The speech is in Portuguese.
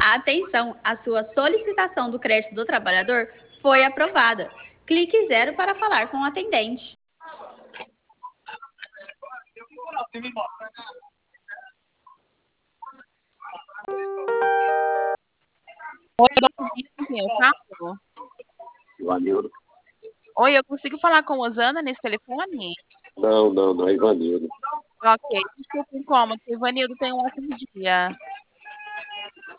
Atenção, a sua solicitação do crédito do trabalhador foi aprovada. Clique 0 para falar com o atendente. Oi, bom dia, com quem eu falo? Ivanildo. Oi, eu consigo falar com a Osana nesse telefone? Não, é Ivanildo. Ok, desculpa o incômodo, o Ivanildo tem um ótimo dia.